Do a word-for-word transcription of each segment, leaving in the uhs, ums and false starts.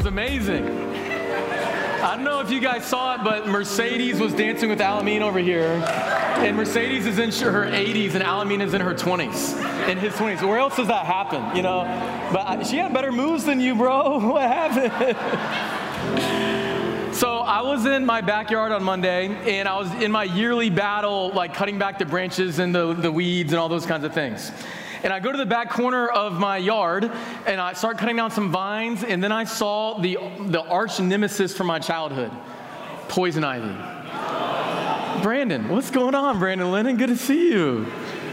was amazing. I don't know if you guys saw it, but Mercedes was dancing with Alameen over here. And Mercedes is in her eighties and Alameen is in her twenties, in his twenties. Where else does that happen, you know? But I, she had better moves than you, bro. What happened? So I was in my backyard on Monday, and I was in my yearly battle, like cutting back the branches and the, the weeds and all those kinds of things. And I go to the back corner of my yard, and I start cutting down some vines, and then I saw the, the arch nemesis from my childhood, poison ivy. Brandon, what's going on, Brandon Lennon? Good to see you.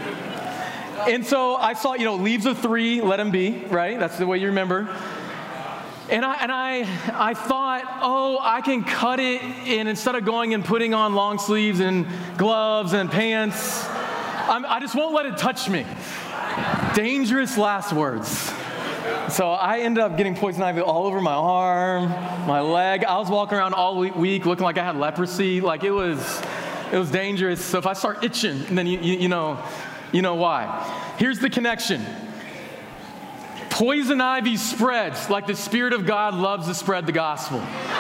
And so I saw, you know, leaves of three, let them be, right? That's the way you remember. And I and I I thought, oh, I can cut it, and instead of going and putting on long sleeves and gloves and pants, I'm, I just won't let it touch me. Dangerous last words. So I ended up getting poison ivy all over my arm, my leg. I was walking around all week looking like I had leprosy. Like it was, it was dangerous. So if I start itching, then you, you, you know, you know why. Here's the connection. Poison ivy spreads like the Spirit of God loves to spread the gospel.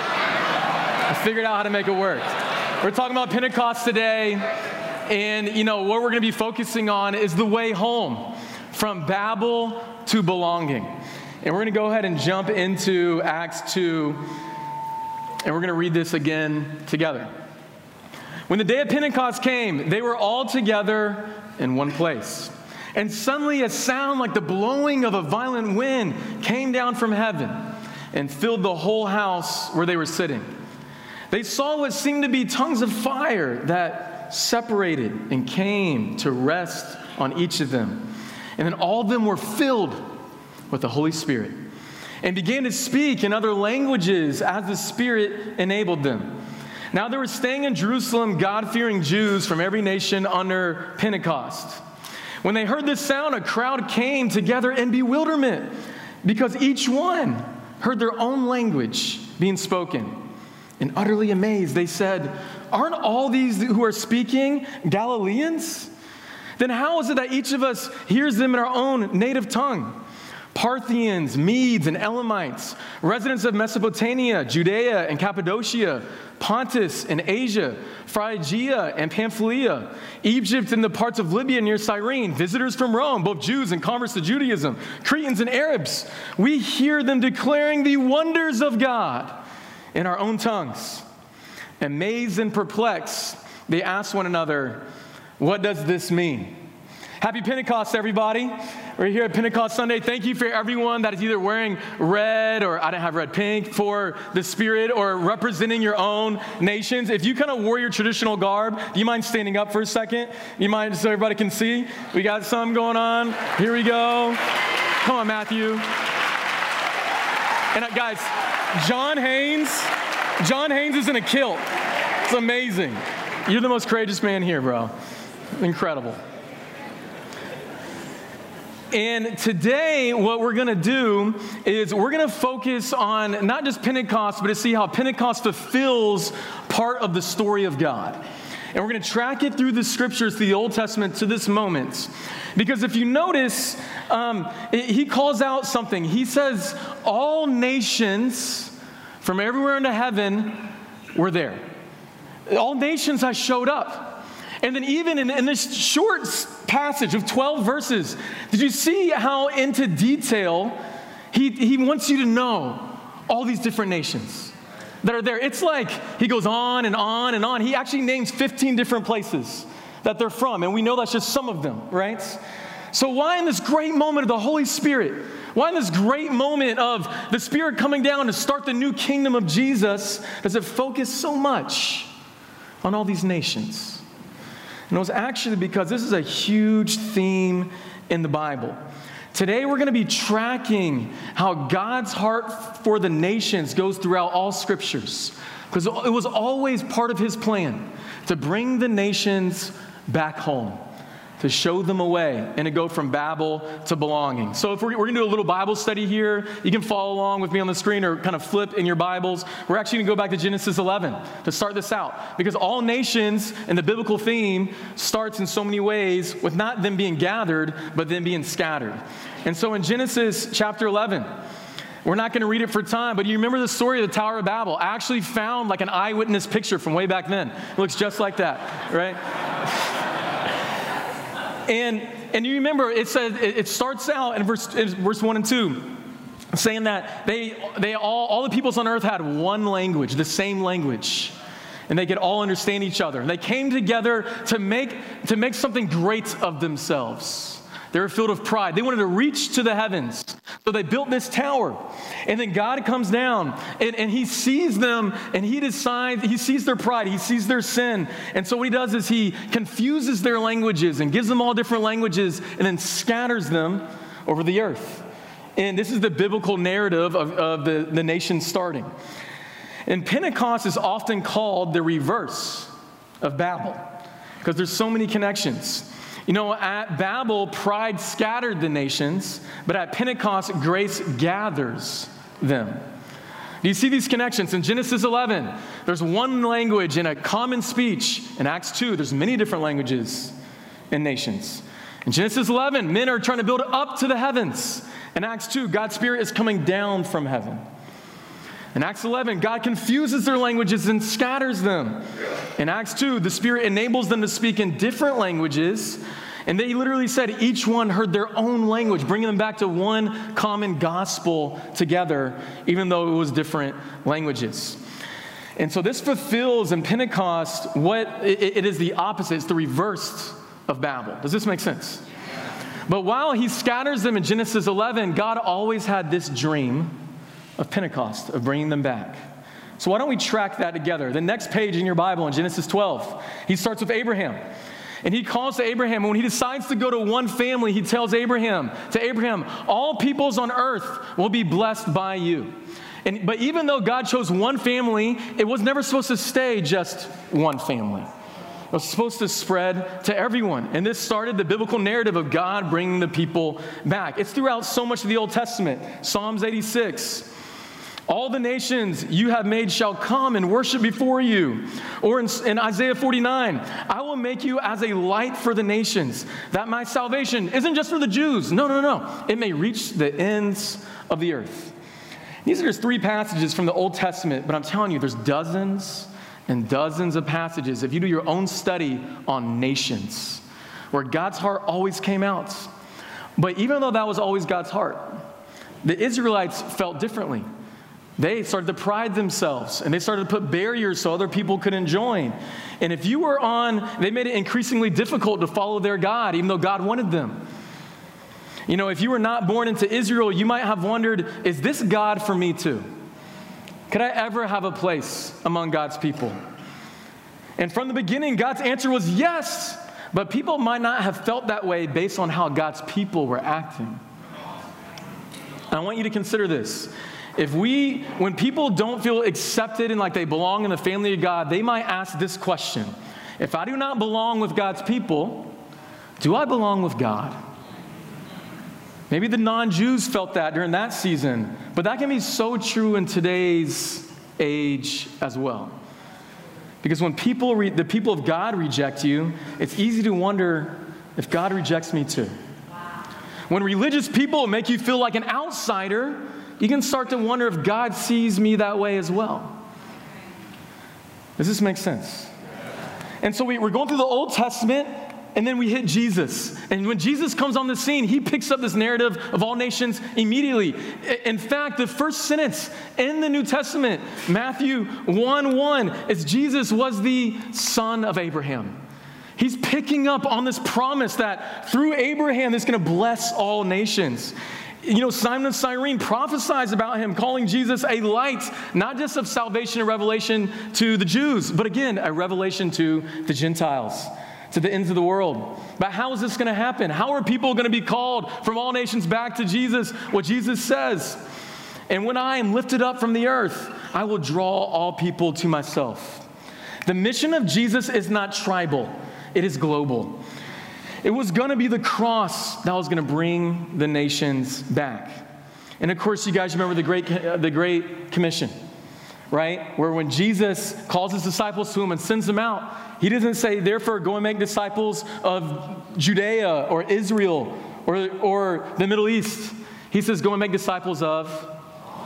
I figured out how to make it work. We're talking about Pentecost today, and you know what we're going to be focusing on is the way home from Babel to belonging. And we're going to go ahead and jump into Acts two, and we're going to read this again together. When the day of Pentecost came, they were all together in one place. And suddenly a sound like the blowing of a violent wind came down from heaven and filled the whole house where they were sitting. They saw what seemed to be tongues of fire that separated and came to rest on each of them. And then all of them were filled with the Holy Spirit and began to speak in other languages as the Spirit enabled them. Now there were staying in Jerusalem God-fearing Jews from every nation under Pentecost. When they heard this sound, a crowd came together in bewilderment because each one heard their own language being spoken. And utterly amazed, they said, "Aren't all these who are speaking Galileans? Then how is it that each of us hears them in our own native tongue? Parthians, Medes, and Elamites, residents of Mesopotamia, Judea and Cappadocia, Pontus and Asia, Phrygia and Pamphylia, Egypt and the parts of Libya near Cyrene, visitors from Rome, both Jews and converts to Judaism, Cretans and Arabs. We hear them declaring the wonders of God in our own tongues." Amazed and perplexed, they asked one another, "What does this mean?" Happy Pentecost, everybody. We're here at Pentecost Sunday. Thank you for everyone that is either wearing red, or I didn't have red, pink, for the Spirit, or representing your own nations. If you kind of wore your traditional garb, do you mind standing up for a second? You mind so everybody can see? We got some going on. Here we go. Come on, Matthew. And uh, guys, John Haynes, John Haynes is in a kilt. It's amazing. You're the most courageous man here, bro. Incredible. And today, what we're going to do is we're going to focus on not just Pentecost, but to see how Pentecost fulfills part of the story of God. And we're going to track it through the scriptures, through the Old Testament, to this moment. Because if you notice, um, it, he calls out something. He says, all nations from everywhere into heaven were there. All nations have showed up. And then even in, in this short passage of twelve verses, did you see how into detail he, he wants you to know all these different nations that are there? It's like he goes on and on and on. He actually names fifteen different places that they're from, and we know that's just some of them, right? So why in this great moment of the Holy Spirit, why in this great moment of the Spirit coming down to start the new kingdom of Jesus, does it focus so much on all these nations? And it was actually because this is a huge theme in the Bible. Today we're going to be tracking how God's heart for the nations goes throughout all scriptures. Because it was always part of his plan to bring the nations back home, to show them a way, and to go from Babel to belonging. So if we're, we're going to do a little Bible study here, you can follow along with me on the screen or kind of flip in your Bibles. We're actually going to go back to Genesis eleven to start this out. Because all nations and the biblical theme starts in so many ways with not them being gathered, but them being scattered. And so in Genesis chapter eleven, We're not going to read it for time, but you remember the story of the Tower of Babel. I actually found like an eyewitness picture from way back then. It looks just like that, right? and and you remember it says it starts out in verse in verse one and two, saying that they they all all the peoples on earth had one language, the same language, and they could all understand each other. And they came together to make to make something great of themselves. They were filled with pride. They wanted to reach to the heavens. So they built this tower. And then God comes down and, and he sees them and he decides, he sees their pride, he sees their sin. And so what he does is he confuses their languages and gives them all different languages and then scatters them over the earth. And this is the biblical narrative of, of the, the nation starting. And Pentecost is often called the reverse of Babel because there's so many connections. You know, at Babel, pride scattered the nations, but at Pentecost, grace gathers them. Do you see these connections? In Genesis eleven, there's one language and a common speech. In Acts two, there's many different languages and nations. In Genesis eleven, men are trying to build up to the heavens. In Acts two, God's Spirit is coming down from heaven. In Acts eleven, God confuses their languages and scatters them. In Acts two, the Spirit enables them to speak in different languages, and they literally said each one heard their own language, bringing them back to one common gospel together, even though it was different languages. And so this fulfills in Pentecost what it, it is the opposite. It's the reverse of Babel. Does this make sense? But while he scatters them in Genesis eleven, God always had this dream of Pentecost, of bringing them back. So why don't we track that together? The next page in your Bible in Genesis twelve, he starts with Abraham. And he calls to Abraham, and when he decides to go to one family, he tells Abraham, to Abraham, all peoples on earth will be blessed by you. And, but even though God chose one family, it was never supposed to stay just one family. It was supposed to spread to everyone. And this started the biblical narrative of God bringing the people back. It's throughout so much of the Old Testament. Psalms eighty-six. All the nations you have made shall come and worship before you. Or in, in Isaiah forty-nine, I will make you as a light for the nations, that my salvation isn't just for the Jews. No, no, no. It may reach the ends of the earth. These are just three passages from the Old Testament, but I'm telling you, there's dozens and dozens of passages, if you do your own study on nations, where God's heart always came out. But even though that was always God's heart, the Israelites felt differently. They started to pride themselves, and they started to put barriers so other people couldn't join. And if you were on, they made it increasingly difficult to follow their God, even though God wanted them. You know, if you were not born into Israel, you might have wondered, is this God for me too? Could I ever have a place among God's people? And from the beginning, God's answer was yes, but people might not have felt that way based on how God's people were acting. And I want you to consider this. If we, when people don't feel accepted and like they belong in the family of God, they might ask this question. If I do not belong with God's people, do I belong with God? Maybe the non-Jews felt that during that season, but that can be so true in today's age as well. Because when people, re- the people of God reject you, it's easy to wonder if God rejects me too. Wow. When religious people make you feel like an outsider, you can start to wonder if God sees me that way as well. Does this make sense? And so we, we're going through the Old Testament, and then we hit Jesus. And when Jesus comes on the scene, he picks up this narrative of all nations immediately. In fact, the first sentence in the New Testament, Matthew one one, is Jesus was the son of Abraham. He's picking up on this promise that through Abraham, it's going to bless all nations. You know, Simon of Cyrene prophesies about him, calling Jesus a light, not just of salvation and revelation to the Jews, but again, a revelation to the Gentiles, to the ends of the world. But how is this going to happen? How are people going to be called from all nations back to Jesus? Well, Jesus says, and when I am lifted up from the earth, I will draw all people to myself. The mission of Jesus is not tribal, it is global. It was going to be the cross that was going to bring the nations back. And of course, you guys remember the Great, the Great Commission, right? Where when Jesus calls his disciples to him and sends them out, he doesn't say, therefore, go and make disciples of Judea or Israel or, or the Middle East. He says, go and make disciples of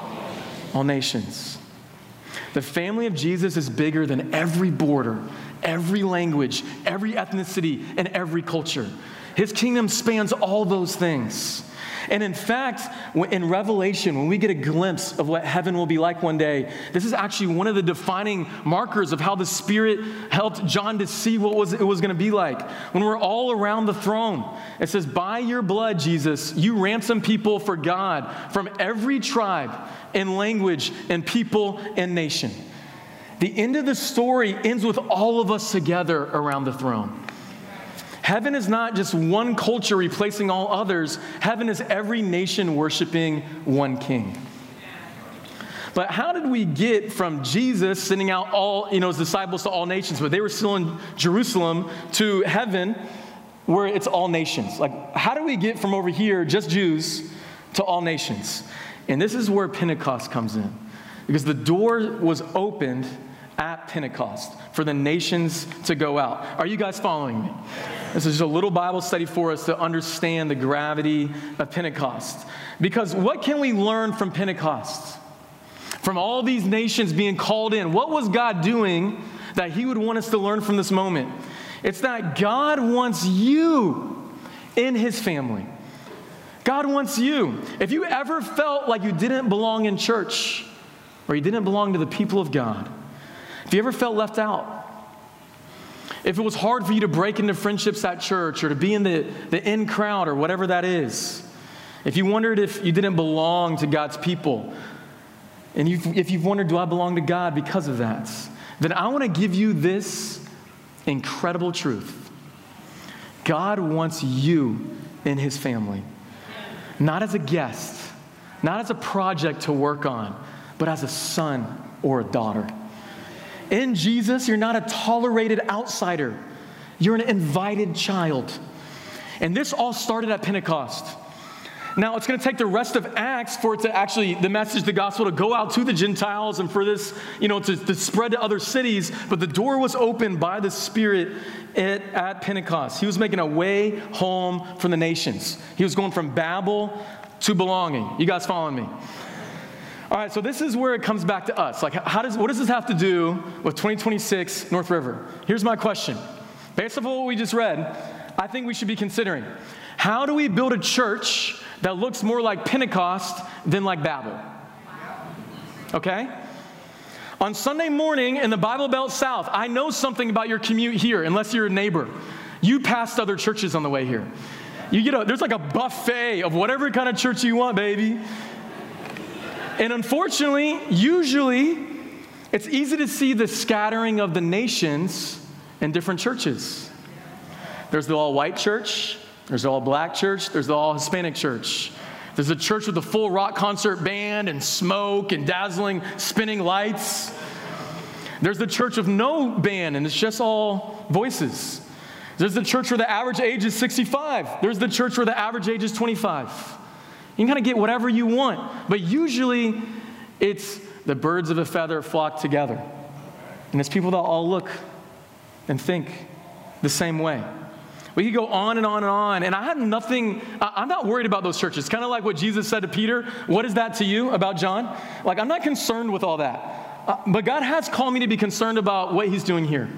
all nations. The family of Jesus is bigger than every border, every language, every ethnicity, and every culture. His kingdom spans all those things. And in fact, in Revelation, when we get a glimpse of what heaven will be like one day, this is actually one of the defining markers of how the Spirit helped John to see what was, it was going to be like. When we're all around the throne, it says, by your blood, Jesus, you ransom people for God from every tribe and language and people and nation. The end of the story ends with all of us together around the throne. Heaven is not just one culture replacing all others. Heaven is every nation worshiping one king. But how did we get from Jesus sending out all, you know, his disciples to all nations, but they were still in Jerusalem, to heaven where it's all nations? Like, how do we get from over here, just Jews, to all nations? And this is where Pentecost comes in. Because the door was opened at Pentecost for the nations to go out. Are you guys following me? This is just a little Bible study for us to understand the gravity of Pentecost. Because what can we learn from Pentecost? From all these nations being called in, what was God doing that he would want us to learn from this moment? It's that God wants you in his family. God wants you. If you ever felt like you didn't belong in church, or you didn't belong to the people of God, if you ever felt left out, if it was hard for you to break into friendships at church or to be in the, the in crowd or whatever that is, if you wondered if you didn't belong to God's people, and you've, if you've wondered, do I belong to God because of that, then I want to give you this incredible truth. God wants you in his family, not as a guest, not as a project to work on, but as a son or a daughter. In Jesus, you're not a tolerated outsider. You're an invited child. And this all started at Pentecost. Now, it's going to take the rest of Acts for it to actually, the message, the gospel, to go out to the Gentiles and for this, you know, to, to spread to other cities. But the door was opened by the Spirit at, at Pentecost. He was making a way home from the nations. He was going from Babel to belonging. You guys following me? All right, so this is where it comes back to us. Like, how does, what does this have to do with twenty twenty-six North River? Here's my question. Based on what we just read, I think we should be considering, how do we build a church that looks more like Pentecost than like Babel? Okay? On Sunday morning in the Bible Belt South, I know something about your commute here, unless you're a neighbor. You passed other churches on the way here. You get a, there's like a buffet of whatever kind of church you want, baby. And unfortunately, usually, it's easy to see the scattering of the nations in different churches. There's the all-white church, there's the all-black church, there's the all-Hispanic church. There's a church with a full rock concert band and smoke and dazzling spinning lights. There's the church with no band and it's just all voices. There's the church where the average age is sixty-five. There's the church where the average age is twenty-five. You can kind of get whatever you want. But usually, it's the birds of a feather flock together. And it's people that all look and think the same way. We could go on and on and on. And I had nothing, I'm not worried about those churches. Kind of like what Jesus said to Peter. What is that to you about John? Like, I'm not concerned with all that. Uh, but God has called me to be concerned about what he's doing here.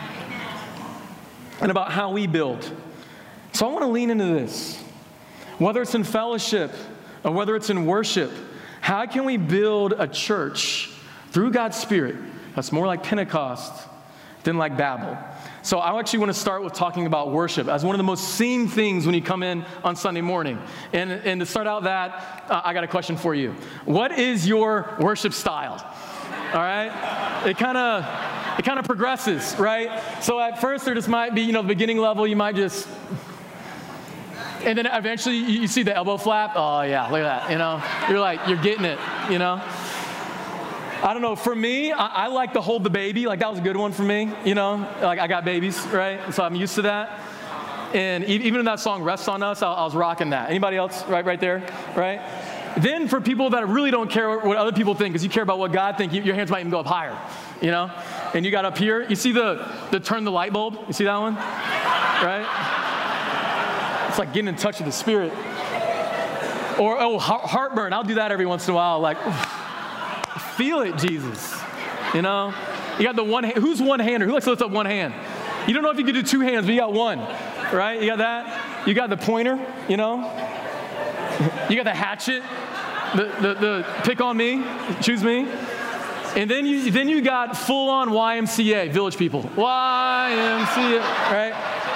And about how we build. So I want to lean into this. Whether it's in fellowship or whether it's in worship, how can we build a church through God's Spirit that's more like Pentecost than like Babel? So I actually want to start with talking about worship as one of the most seen things when you come in on Sunday morning. And, and to start out that, uh, I got a question for you. What is your worship style? All right? It kind of it kind of progresses, right? So at first there just might be, you know, the beginning level, you might just... And then eventually you see the elbow flap. Oh, yeah, look at that, you know. You're like, you're getting it, you know. I don't know. For me, I, I like to hold the baby. Like, that was a good one for me, you know. Like, I got babies, right? So I'm used to that. And even in that song, Rest on Us, I, I was rocking that. Anybody else right right there, right? Then for people that really don't care what other people think, because you care about what God thinks, you, your hands might even go up higher, you know. And you got up here. You see the, the turn the light bulb? You see that one? Right? It's like getting in touch with the Spirit. Or, oh, heartburn. I'll do that every once in a while. Like, oof. Feel it, Jesus. You know? You got the one hand. Who's one-hander? Who likes to lift up one hand? You don't know if you can do two hands, but you got one, right? You got that? You got the pointer, you know? You got the hatchet, the, the, the pick on me, choose me. And then you, then you got full-on Y M C A, Village People. Y M C A, right?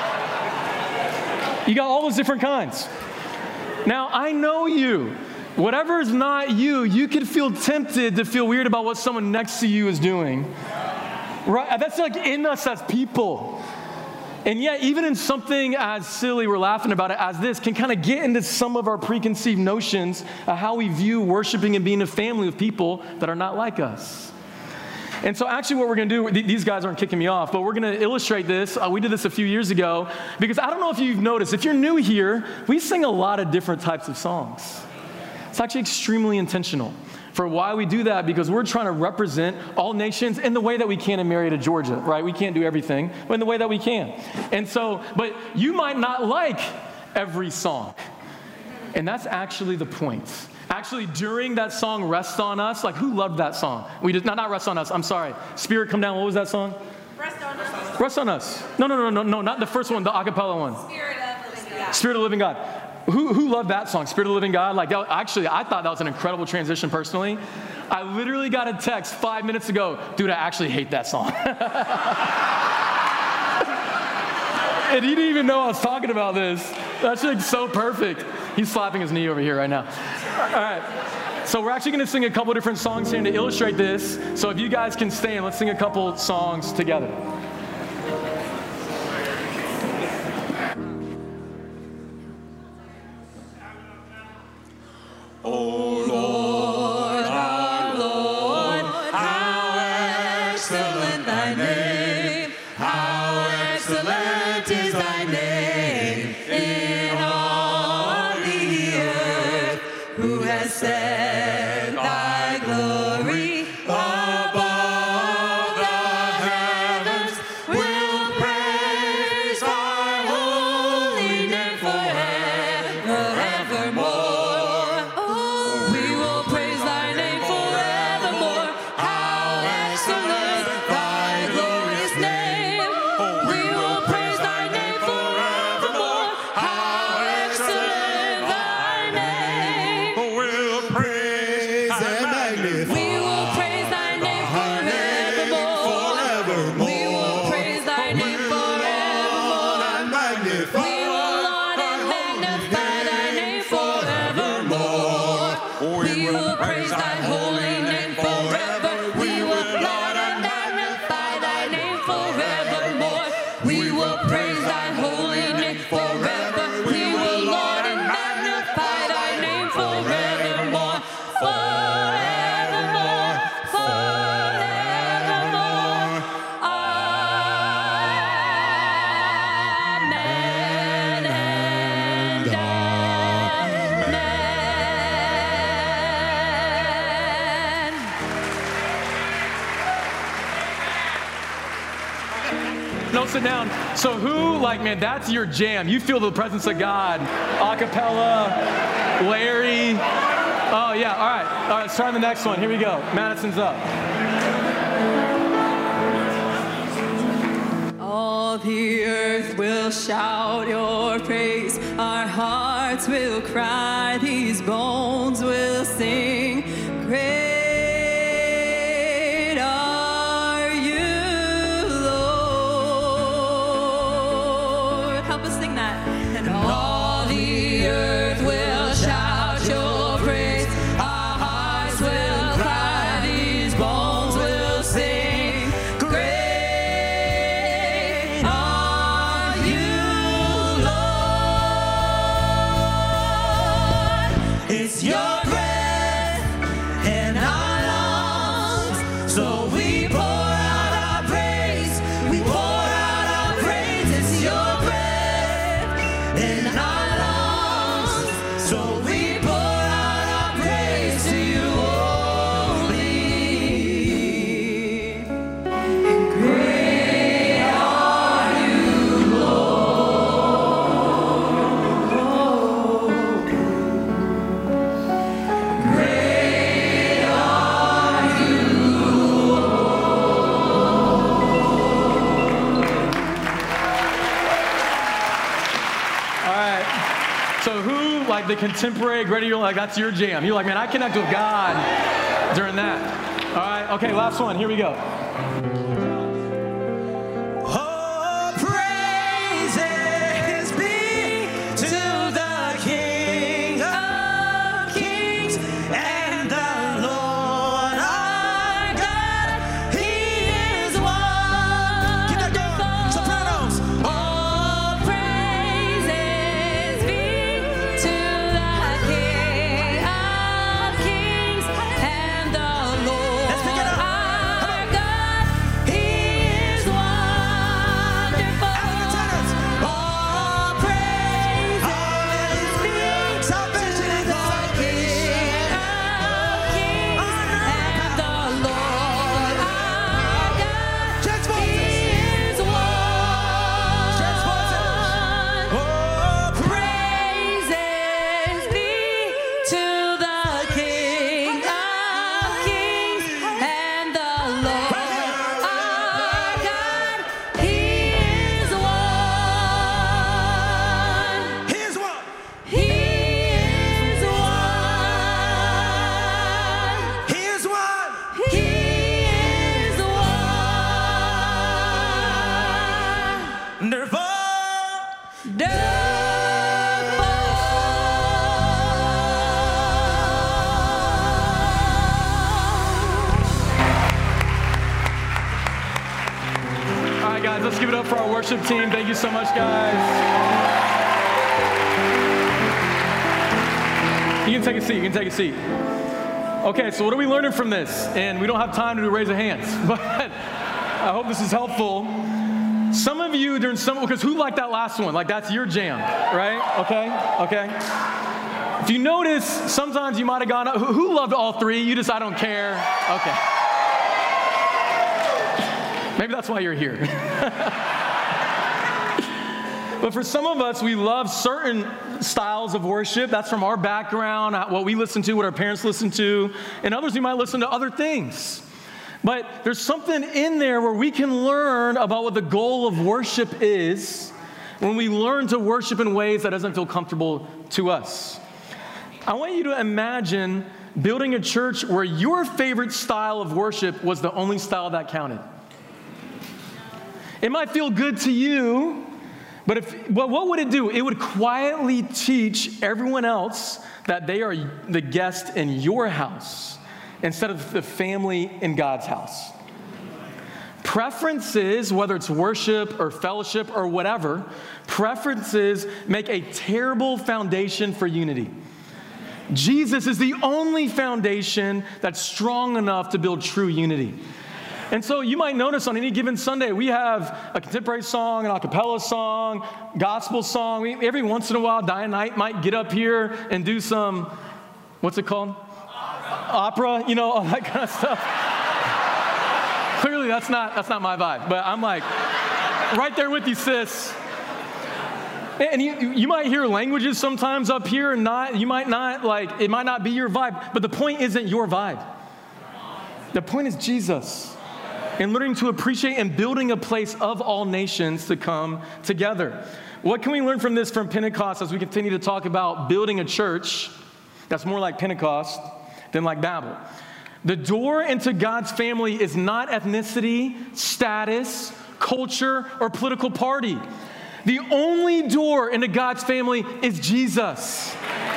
You got all those different kinds. Now, I know you. Whatever is not you, you could feel tempted to feel weird about what someone next to you is doing. Right? That's like in us as people. And yet, even in something as silly, we're laughing about it, as this, can kind of get into some of our preconceived notions of how we view worshiping and being a family with people that are not like us. And so actually what we're going to do, these guys aren't kicking me off, but we're going to illustrate this. Uh, we did this a few years ago, because I don't know if you've noticed, if you're new here, we sing a lot of different types of songs. It's actually extremely intentional. For why we do that, because we're trying to represent all nations in the way that we can in Marietta, Georgia, right? We can't do everything, but in the way that we can. And so, but you might not like every song. And that's actually the point. Actually, during that song, Rest on Us, like who loved that song? We did not, not Rest on Us, I'm sorry. Spirit Come Down, what was that song? Rest on Us. Rest on Us. No, no, no, no, no, not the first one, the a cappella one. Spirit of the Living God. Spirit of the Living God. Who, who loved that song, Spirit of the Living God? Like, that, actually, I thought that was an incredible transition personally. I literally got a text five minutes ago, dude, I actually hate that song. And he didn't even know I was talking about this. That's like so perfect. He's slapping his knee over here right now. All right. So we're actually going to sing a couple different songs here to illustrate this. So if you guys can stand, let's sing a couple songs together. Oh Lord, our Lord, how excellent thy name, how excellent is thy name in all the earth, who has set thy glory above the heavens, will praise thy holy name forever, evermore. Sit down. So who, like, man, that's your jam. You feel the presence of God. A cappella, Larry. Oh, yeah, all right. All right, let's try the next one. Here we go. Madison's up. All the earth will shout your praise. Our hearts will cry. These bones will sing. Great. It's your breath like the contemporary Greater You're like, that's your jam. You're like, man, I connect with God during that. All right, okay, last one. Here we go. Oh, praises be to the King of Kings and the Lord our God. He is wonderful. Keep that going. Sopranos. All praises be to the King of Kings and the Lord Let's pick it up. our God. He is wonderful. African tenors. All praises be Salvation to and the glory. King of Kings and the Lord our God. Church He voices. is one. Church voices. Oh, Praises be to the King of Kings and the Lord our God. He is one. here's one. He is one. Here's one. He is one. Wonderful. All right, guys, let's give it up for our worship team. Thank you so much, guys. You can take a seat. You can take a seat. Okay, so what are we learning from this? And we don't have time to do raise of hands, but I hope this is helpful. Some of you during some, because who liked that last one? Like, that's your jam, right? Okay, okay. If you notice, sometimes you might have gone, who, who loved all three? You just, I don't care. Okay. Maybe that's why you're here. But for some of us, we love certain styles of worship. That's from our background, what we listen to, what our parents listen to. And others, we might listen to other things. But there's something in there where we can learn about what the goal of worship is when we learn to worship in ways that doesn't feel comfortable to us. I want you to imagine building a church where your favorite style of worship was the only style that counted. It might feel good to you, but if, well, what would it do? It would quietly teach everyone else that they are the guest in your house instead of the family in God's house. Preferences, whether it's worship or fellowship or whatever, preferences make a terrible foundation for unity. Jesus is the only foundation that's strong enough to build true unity. And so you might notice on any given Sunday, we have a contemporary song, an a cappella song, gospel song. We, every once in a while, Diane Knight might get up here and do some, what's it called? Opera, Opera you know, all that kind of stuff. Clearly, that's not, that's not my vibe. But I'm like, right there with you, sis. And you, you might hear languages sometimes up here and not, you might not, like, it might not be your vibe. But the point isn't your vibe. The point is Jesus. And learning to appreciate and building a place of all nations to come together. What can we learn from this from Pentecost as we continue to talk about building a church that's more like Pentecost than like Babel? The door into God's family is not ethnicity, status, culture, or political party. The only door into God's family is Jesus.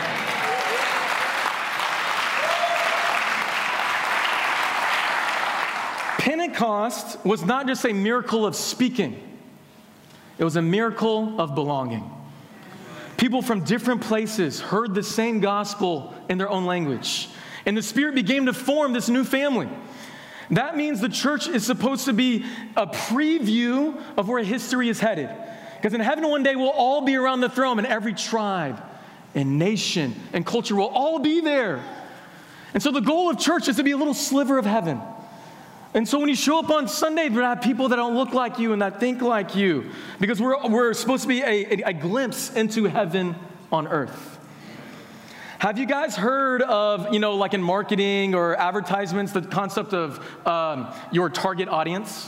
Pentecost was not just a miracle of speaking. It was a miracle of belonging. People from different places heard the same gospel in their own language. And the Spirit began to form this new family. That means the church is supposed to be a preview of where history is headed. Because in heaven one day we'll all be around the throne, and every tribe and nation and culture will all be there. And so the goal of church is to be a little sliver of heaven. And so when you show up on Sunday, you're not people that don't look like you and that think like you. Because we're, we're supposed to be a, a, a glimpse into heaven on earth. Have you guys heard of, you know, like in marketing or advertisements, the concept of um, your target audience?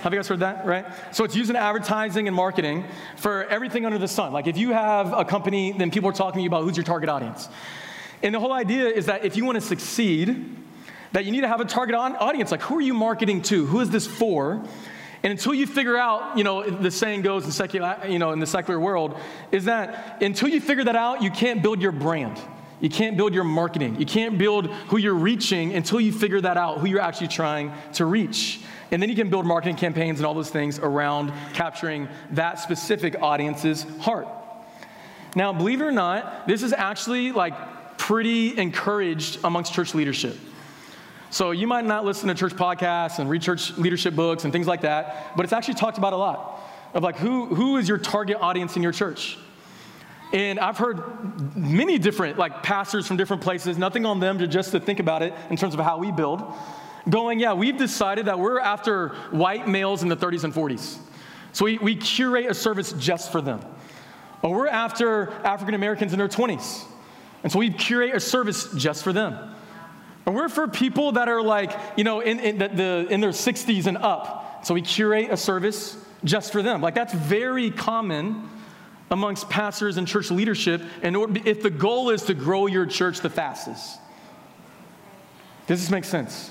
Have you guys heard that, right? So it's used in advertising and marketing for everything under the sun. Like if you have a company, then people are talking to you about who's your target audience. And the whole idea is that if you want to succeed, that you need to have a target audience. Like who are you marketing to? Who is this for? And until you figure out, you know, the saying goes in secular, you know, in the secular world, is that until you figure that out, you can't build your brand. You can't build your marketing. You can't build who you're reaching until you figure that out, who you're actually trying to reach. And then you can build marketing campaigns and all those things around capturing that specific audience's heart. Now, believe it or not, this is actually like pretty encouraged amongst church leadership. So you might not listen to church podcasts and read church leadership books and things like that, but it's actually talked about a lot of like who, who is your target audience in your church? And I've heard many different like pastors from different places, nothing on them to just to think about it in terms of how we build, going, yeah, we've decided that we're after white males in the thirties and forties. So we, we curate a service just for them. Or we're after African Americans in their twenties. And so we curate a service just for them. And we're for people that are like, you know, in, in, the, the, in their sixties and up. So we curate a service just for them. Like that's very common amongst pastors and church leadership, and if the goal is to grow your church the fastest. Does this make sense?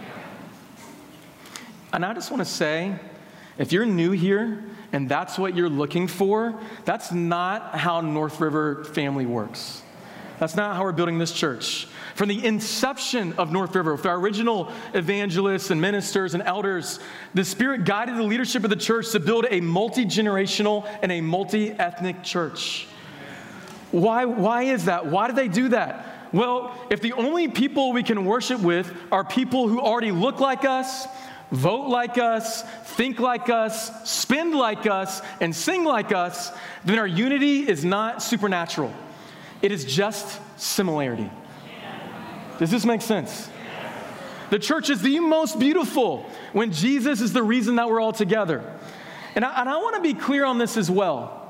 And I just want to say, if you're new here and that's what you're looking for, that's not how North River family works. That's not how we're building this church. From the inception of North River, with our original evangelists and ministers and elders, the Spirit guided the leadership of the church to build a multi-generational and a multi-ethnic church. Why, why is that? Why did they do that? Well, if the only people we can worship with are people who already look like us, vote like us, think like us, spend like us, and sing like us, then our unity is not supernatural. It is just similarity. Does this make sense? The church is the most beautiful when Jesus is the reason that we're all together. And I, and I want to be clear on this as well.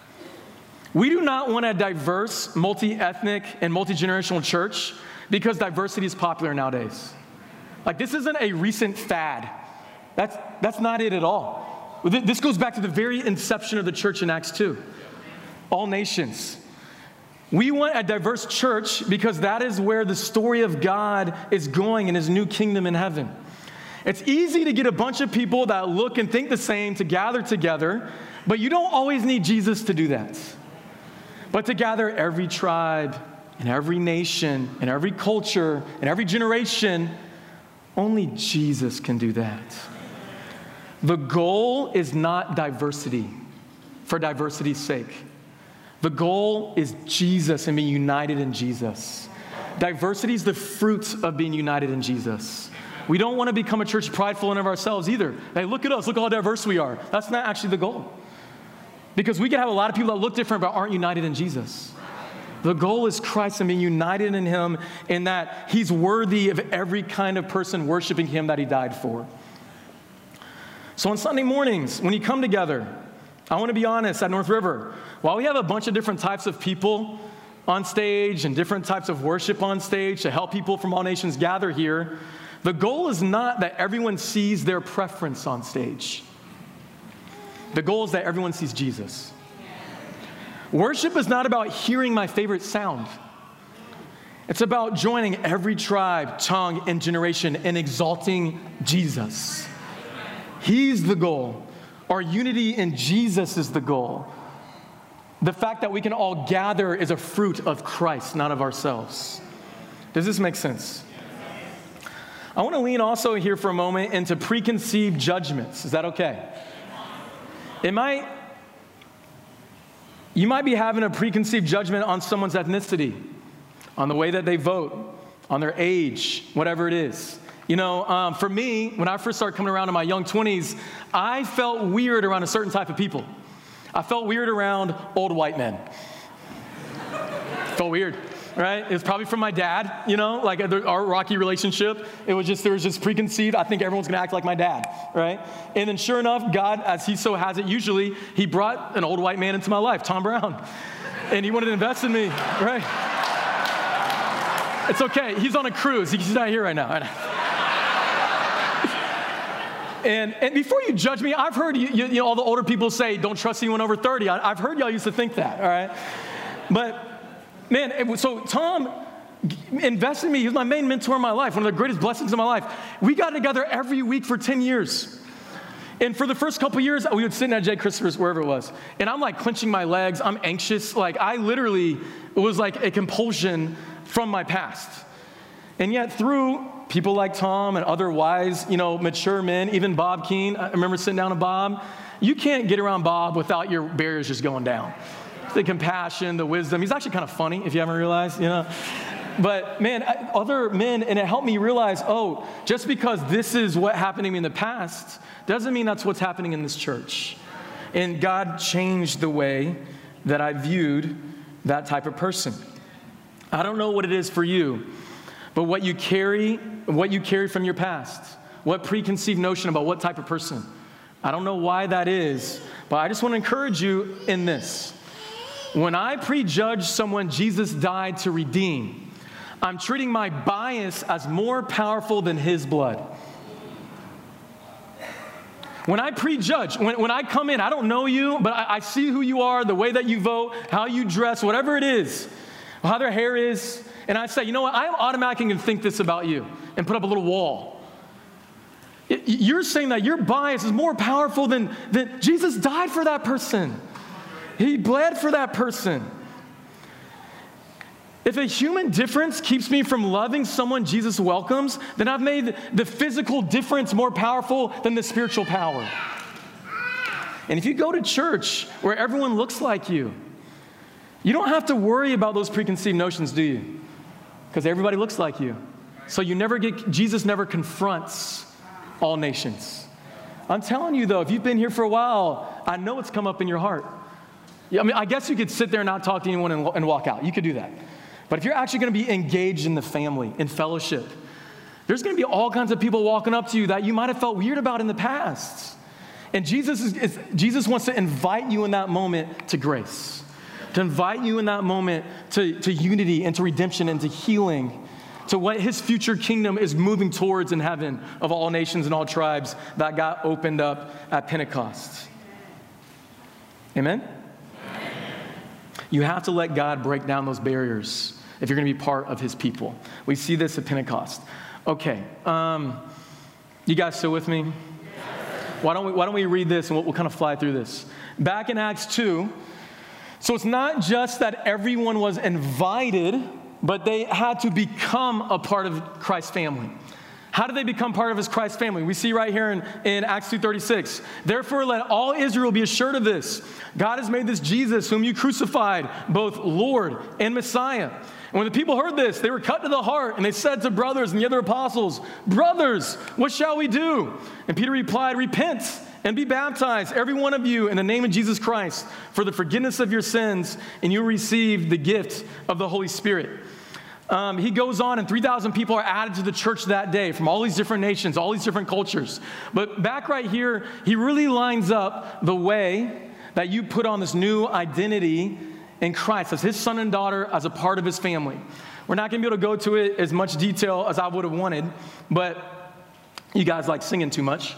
We do not want a diverse, multi-ethnic, and multi-generational church because diversity is popular nowadays. Like this isn't a recent fad. That's, that's not it at all. This goes back to the very inception of the church in Acts two. All nations. We want a diverse church because that is where the story of God is going in his new kingdom in heaven. It's easy to get a bunch of people that look and think the same to gather together, but you don't always need Jesus to do that. But to gather every tribe and every nation and every culture and every generation, only Jesus can do that. The goal is not diversity for diversity's sake. The goal is Jesus and being united in Jesus. Diversity is the fruit of being united in Jesus. We don't want to become a church prideful in of ourselves either. Hey, look at us, look how diverse we are. That's not actually the goal. Because we can have a lot of people that look different but aren't united in Jesus. The goal is Christ and being united in him, in that he's worthy of every kind of person worshiping him that he died for. So on Sunday mornings, when you come together, I want to be honest, at North River, while we have a bunch of different types of people on stage and different types of worship on stage to help people from all nations gather here, the goal is not that everyone sees their preference on stage. The goal is that everyone sees Jesus. Worship is not about hearing my favorite sound. It's about joining every tribe, tongue, and generation in exalting Jesus. He's the goal. Our unity in Jesus is the goal. The fact that we can all gather is a fruit of Christ, not of ourselves. Does this make sense? I want to lean also here for a moment into preconceived judgments. Is that okay? It might, you might be having a preconceived judgment on someone's ethnicity, on the way that they vote, on their age, whatever it is. You know, um, for me, when I first started coming around in my young twenties, I felt weird around a certain type of people. I felt weird around old white men. Felt weird, right? It was probably from my dad, you know, like our rocky relationship. It was just, there was just preconceived, I think everyone's going to act like my dad, right? And then sure enough, God, as he so has it usually, he brought an old white man into my life, Tom Brown. And he wanted to invest in me, right? It's okay. He's on a cruise. He's not here right now. And, and before you judge me, I've heard you, you, you know, all the older people say, don't trust anyone over thirty. I, I've heard y'all used to think that, all right? But, man, it was, so Tom invested in me. He was my main mentor in my life, one of the greatest blessings of my life. We got together every week for ten years. And for the first couple years, we would sit in at Jay Christopher's, wherever it was. And I'm like clenching my legs. I'm anxious. Like I literally, it was like a compulsion from my past. And yet through people like Tom and other wise, you know, mature men, even Bob Keene, I remember sitting down with Bob. You can't get around Bob without your barriers just going down. The compassion, the wisdom. He's actually kind of funny, if you haven't realized, you know. But man, other men, and it helped me realize, oh, just because this is what happened to me in the past, doesn't mean that's what's happening in this church. And God changed the way that I viewed that type of person. I don't know what it is for you, but what you carry, what you carry from your past, what preconceived notion about what type of person, I don't know why that is, but I just want to encourage you in this. When I prejudge someone Jesus died to redeem, I'm treating my bias as more powerful than his blood. When I prejudge, when, when I come in, I don't know you, but I, I see who you are, the way that you vote, how you dress, whatever it is, how their hair is, and I say, you know what, I'm automatically going to think this about you and put up a little wall. It, you're saying that your bias is more powerful than, than Jesus died for that person. He bled for that person. If a human difference keeps me from loving someone Jesus welcomes, then I've made the physical difference more powerful than the spiritual power. And if you go to church where everyone looks like you, you don't have to worry about those preconceived notions, do you? Because everybody looks like you. So you never get, Jesus never confronts all nations. I'm telling you though, if you've been here for a while, I know it's come up in your heart. I mean, I guess you could sit there and not talk to anyone and, and walk out. You could do that. But if you're actually going to be engaged in the family, in fellowship, there's going to be all kinds of people walking up to you that you might have felt weird about in the past. And Jesus is, is, Jesus wants to invite you in that moment to grace, to invite you in that moment to, to unity and to redemption and to healing, to what his future kingdom is moving towards in heaven of all nations and all tribes that got opened up at Pentecost. Amen? Amen. You have to let God break down those barriers if you're going to be part of his people. We see this at Pentecost. Okay, um, you guys still with me? Why don't we, why don't we read this and we'll, we'll kind of fly through this. Back in Acts two, so it's not just that everyone was invited, but they had to become a part of Christ's family. How did they become part of his Christ family? We see right here in, in Acts two thirty-six. Therefore, let all Israel be assured of this. God has made this Jesus, whom you crucified, both Lord and Messiah. And when the people heard this, they were cut to the heart, and they said to brothers and the other apostles, brothers, what shall we do? And Peter replied, repent and be baptized, every one of you, in the name of Jesus Christ, for the forgiveness of your sins, and you will receive the gift of the Holy Spirit. Um, he goes on, and three thousand people are added to the church that day from all these different nations, all these different cultures. But back right here, he really lines up the way that you put on this new identity in Christ as his son and daughter, as a part of his family. We're not going to be able to go to it as much detail as I would have wanted, but you guys like singing too much.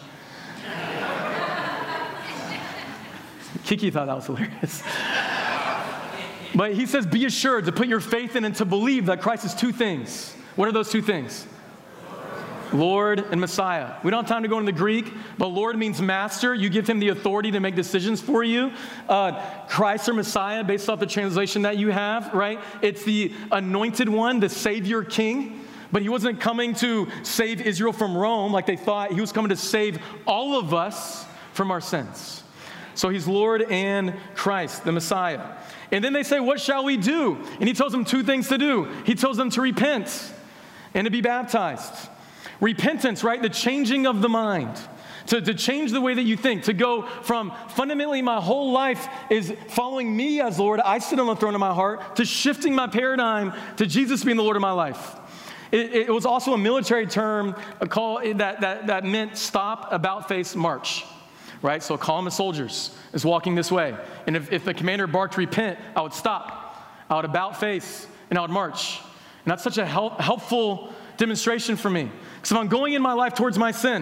Kiki thought that was hilarious. But he says, be assured to put your faith in and to believe that Christ is two things. What are those two things? Lord and Messiah. We don't have time to go into the Greek, but Lord means master. You give him the authority to make decisions for you. Uh, Christ or Messiah, based off the translation that you have, right? It's the anointed one, the Savior King. But he wasn't coming to save Israel from Rome like they thought. He was coming to save all of us from our sins. So he's Lord and Christ, the Messiah. And then they say, what shall we do? And he tells them two things to do. He tells them to repent and to be baptized. Repentance, right? The changing of the mind. To, to change the way that you think. To go from fundamentally my whole life is following me as Lord. I sit on the throne of my heart. To shifting my paradigm to Jesus being the Lord of my life. It, it was also a military term a call, that, that, that meant stop, about face, march. Right? So a column of soldiers is walking this way. And if, if the commander barked repent, I would stop. I would about face and I would march. And that's such a help, helpful demonstration for me. Because if I'm going in my life towards my sin,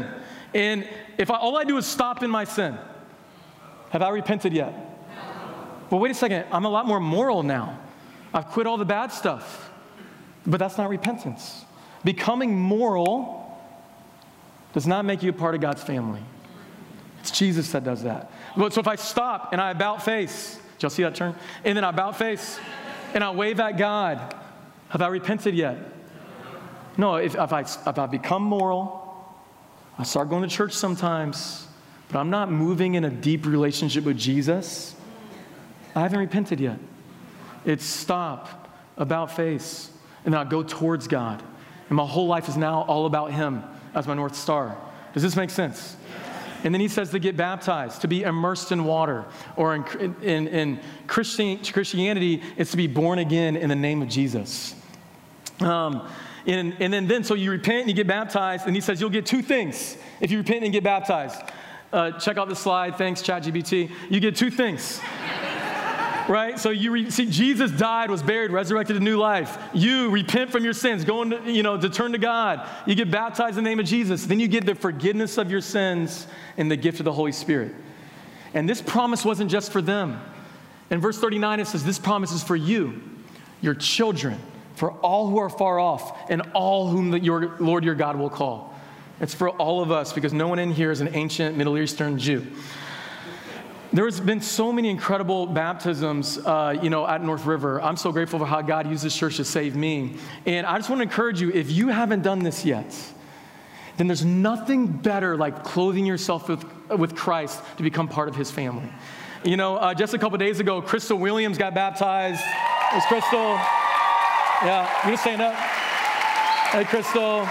And if I, all I do is stop in my sin, have I repented yet? Well, wait a second. I'm a lot more moral now. I've quit all the bad stuff. But that's not repentance. Becoming moral does not make you a part of God's family. It's Jesus that does that. So if I stop and I about face, did y'all see that turn? And then I about face and I wave at God, have I repented yet? No, if, if, I, if I become moral, I start going to church sometimes, but I'm not moving in a deep relationship with Jesus, I haven't repented yet. It's stop, about face, and then I go towards God. And my whole life is now all about Him as my North Star. Does this make sense? And then he says to get baptized, to be immersed in water. Or in, in, in Christian, Christianity, it's to be born again in the name of Jesus. Um, and, and then, then, so you repent and you get baptized, and he says you'll get two things if you repent and get baptized. Uh, check out the slide. Thanks, ChatGPT. You get two things. Right? So you re- see, Jesus died, was buried, resurrected to new life. You repent from your sins, go into, you know, to turn to God. You get baptized in the name of Jesus. Then you get the forgiveness of your sins and the gift of the Holy Spirit. And this promise wasn't just for them. In verse thirty-nine, it says, this promise is for you, your children, for all who are far off, and all whom the, your Lord your God will call. It's for all of us, because no one in here is an ancient Middle Eastern Jew. There's been so many incredible baptisms, uh, you know, at North River. I'm so grateful for how God used this church to save me. And I just want to encourage you, if you haven't done this yet, then there's nothing better like clothing yourself with, with Christ to become part of His family. You know, uh, just a couple days ago, Crystal Williams got baptized. There's Crystal. Yeah, you gonna stand up? Hey, Crystal.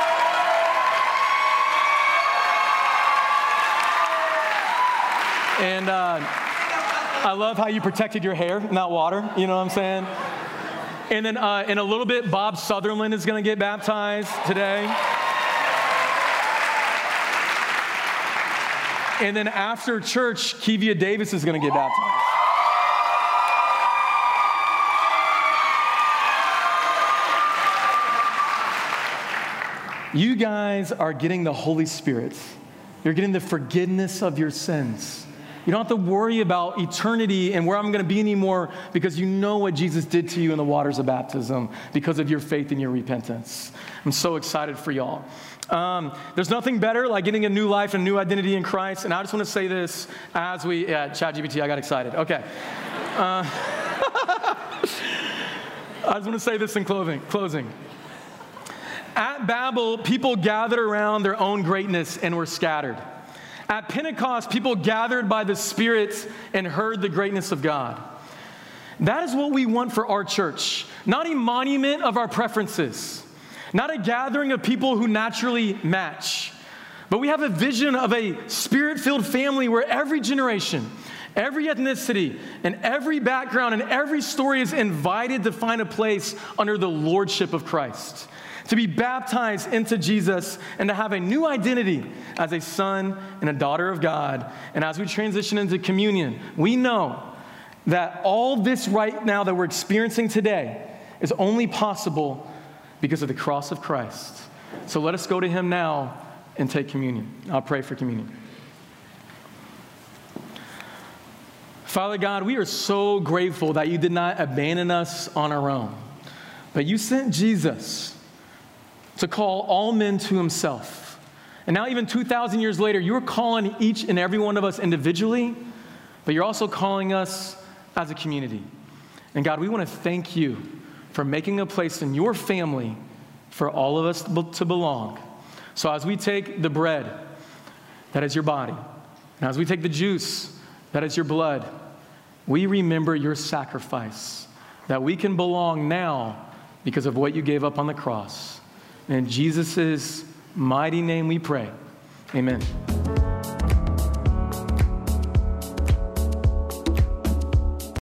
And uh, I love how you protected your hair in that water. You know what I'm saying? And then uh, in a little bit, Bob Sutherland is going to get baptized today. And then after church, Kevia Davis is going to get baptized. You guys are getting the Holy Spirit. You're getting the forgiveness of your sins. You don't have to worry about eternity and where I'm going to be anymore, because you know what Jesus did to you in the waters of baptism because of your faith and your repentance. I'm so excited for y'all. Um, there's nothing better like getting a new life and a new identity in Christ. And I just want to say this as we, yeah, ChatGPT, I got excited. Okay. Uh, I just want to say this in closing. closing. At Babel, people gathered around their own greatness and were scattered. At Pentecost, people gathered by the Spirit and heard the greatness of God. That is what we want for our church. Not a monument of our preferences. Not a gathering of people who naturally match. But we have a vision of a Spirit-filled family where every generation, every ethnicity, and every background and every story is invited to find a place under the lordship of Christ. To be baptized into Jesus and to have a new identity as a son and a daughter of God. And as we transition into communion, we know that all this right now that we're experiencing today is only possible because of the cross of Christ. So let us go to Him now and take communion. I'll pray for communion. Father God, we are so grateful that You did not abandon us on our own, but You sent Jesus to call all men to Himself. And now even two thousand years later, You're calling each and every one of us individually, but You're also calling us as a community. And God, we want to thank You for making a place in Your family for all of us to belong. So as we take the bread, that is Your body, and as we take the juice, that is Your blood, we remember Your sacrifice, that we can belong now because of what You gave up on the cross. In Jesus' mighty name we pray. Amen.